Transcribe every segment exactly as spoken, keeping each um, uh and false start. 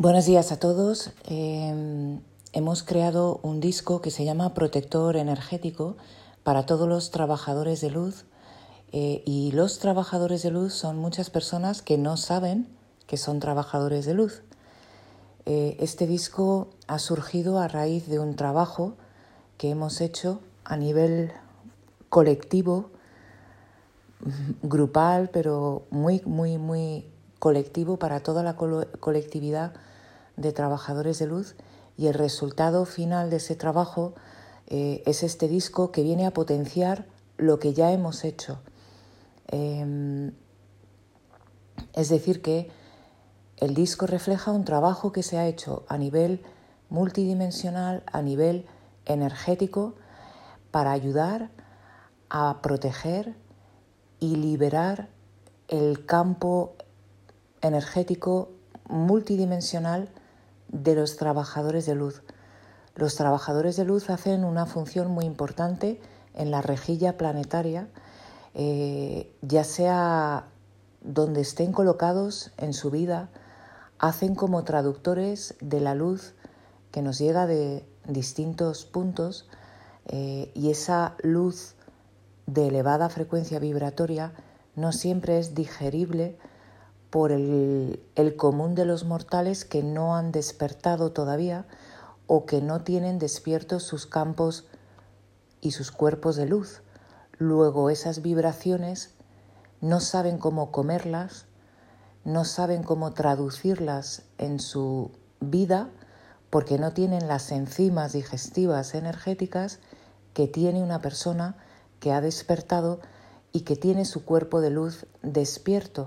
Buenos días a todos. Eh, hemos creado un disco que se llama Protector Energético para todos los trabajadores de luz. Eh, y los trabajadores de luz son muchas personas que no saben que son trabajadores de luz. Eh, este disco ha surgido a raíz de un trabajo que hemos hecho a nivel colectivo, grupal, pero muy, muy, muy colectivo para toda la co- colectividad de trabajadores de luz, y el resultado final de ese trabajo eh, es este disco que viene a potenciar lo que ya hemos hecho. Eh, es decir, que el disco refleja un trabajo que se ha hecho a nivel multidimensional, a nivel energético, para ayudar a proteger y liberar el campo energético multidimensional de los trabajadores de luz. Los trabajadores de luz hacen una función muy importante en la rejilla planetaria, eh, ya sea donde estén colocados en su vida, hacen como traductores de la luz que nos llega de distintos puntos, eh, y esa luz de elevada frecuencia vibratoria no siempre es digerible por el, el común de los mortales que no han despertado todavía o que no tienen despiertos sus campos y sus cuerpos de luz. Luego esas vibraciones no saben cómo comerlas, no saben cómo traducirlas en su vida porque no tienen las enzimas digestivas energéticas que tiene una persona que ha despertado y que tiene su cuerpo de luz despierto.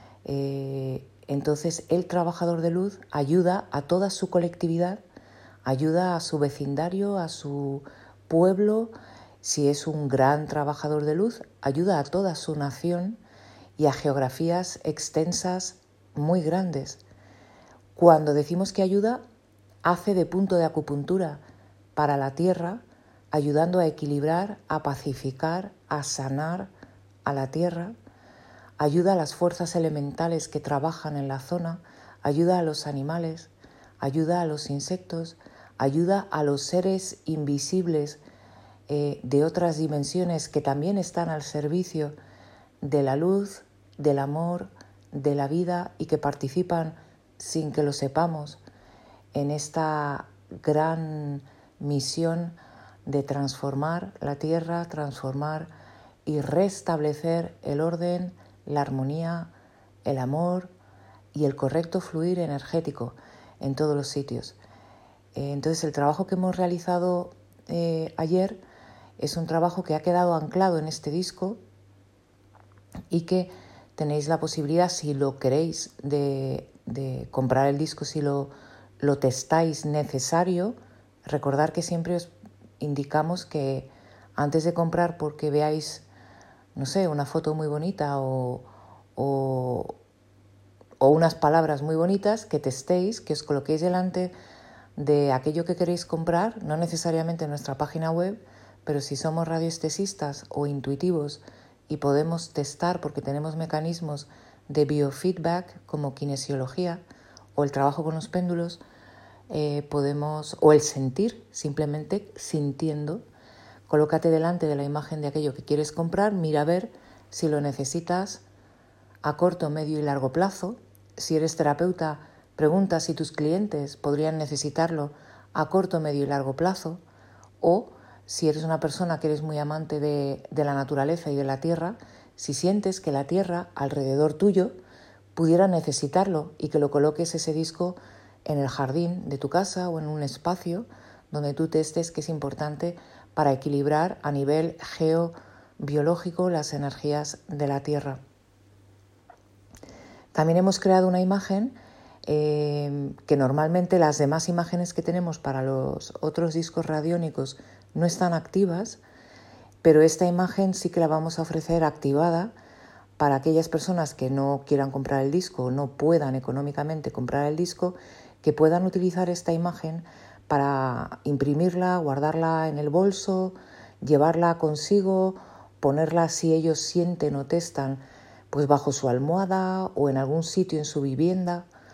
Eh, entonces el trabajador de luz ayuda a toda su colectividad, ayuda a su vecindario, a su pueblo. Si es un gran trabajador de luz, ayuda a toda su nación y a geografías extensas muy grandes. Cuando decimos que ayuda, hace de punto de acupuntura para la tierra, ayudando a equilibrar, a pacificar, a sanar a la tierra. Ayuda a las fuerzas elementales que trabajan en la zona, ayuda a los animales, ayuda a los insectos, ayuda a los seres invisibles eh, de otras dimensiones que también están al servicio de la luz, del amor, de la vida y que participan sin que lo sepamos en esta gran misión de transformar la tierra, transformar y restablecer el orden, la armonía, el amor y el correcto fluir energético en todos los sitios. Entonces el trabajo que hemos realizado eh, ayer es un trabajo que ha quedado anclado en este disco y que tenéis la posibilidad, si lo queréis, de, de comprar el disco, si lo, lo testáis necesario. Recordar que siempre os indicamos que antes de comprar, porque veáis, no sé, una foto muy bonita o, o, o unas palabras muy bonitas, que testéis, que os coloquéis delante de aquello que queréis comprar, no necesariamente en nuestra página web, pero si somos radioestesistas o intuitivos y podemos testar porque tenemos mecanismos de biofeedback como kinesiología o el trabajo con los péndulos, eh, podemos, o el sentir, simplemente sintiendo. Colócate delante de la imagen de aquello que quieres comprar, mira a ver si lo necesitas a corto, medio y largo plazo. Si eres terapeuta, pregunta si tus clientes podrían necesitarlo a corto, medio y largo plazo. O si eres una persona que eres muy amante de, de la naturaleza y de la tierra, si sientes que la tierra alrededor tuyo pudiera necesitarlo y que lo coloques ese disco en el jardín de tu casa o en un espacio donde tú testes que es importante para equilibrar a nivel geobiológico las energías de la tierra. También hemos creado una imagen eh, que normalmente las demás imágenes que tenemos para los otros discos radiónicos no están activas, pero esta imagen sí que la vamos a ofrecer activada para aquellas personas que no quieran comprar el disco o no puedan económicamente comprar el disco, que puedan utilizar esta imagen para imprimirla, guardarla en el bolso, llevarla consigo, ponerla si ellos sienten o testan pues bajo su almohada o en algún sitio en su vivienda,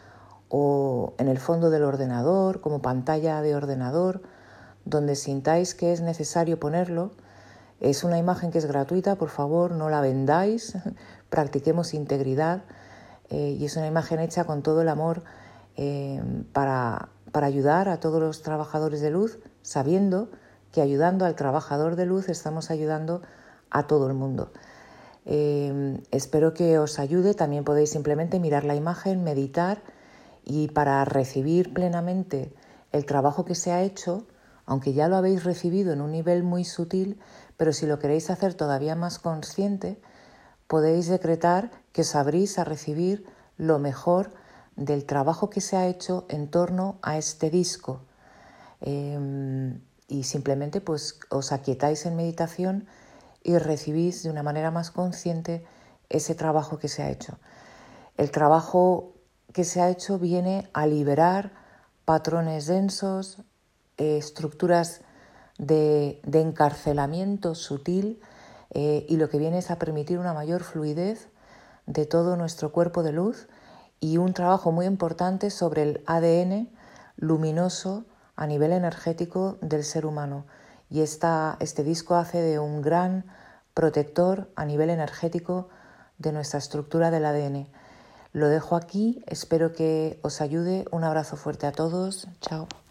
o en el fondo del ordenador, como pantalla de ordenador, donde sintáis que es necesario ponerlo. Es una imagen que es gratuita, por favor, no la vendáis, practiquemos integridad, eh, y es una imagen hecha con todo el amor eh, para, para ayudar a todos los trabajadores de luz, sabiendo que ayudando al trabajador de luz estamos ayudando a todo el mundo. Eh, espero que os ayude. También podéis simplemente mirar la imagen, meditar, y para recibir plenamente el trabajo que se ha hecho, aunque ya lo habéis recibido en un nivel muy sutil, pero si lo queréis hacer todavía más consciente, podéis decretar que os abrís a recibir lo mejor del trabajo que se ha hecho en torno a este disco. Eh, y simplemente pues os aquietáis en meditación y recibís de una manera más consciente ese trabajo que se ha hecho. El trabajo que se ha hecho viene a liberar patrones densos, eh, estructuras de, de encarcelamiento sutil, eh, y lo que viene es a permitir una mayor fluidez de todo nuestro cuerpo de luz y un trabajo muy importante sobre el A D N luminoso a nivel energético del ser humano. Y esta, este disco hace de un gran protector a nivel energético de nuestra estructura del A D N. Lo dejo aquí, espero que os ayude. Un abrazo fuerte a todos. Chao.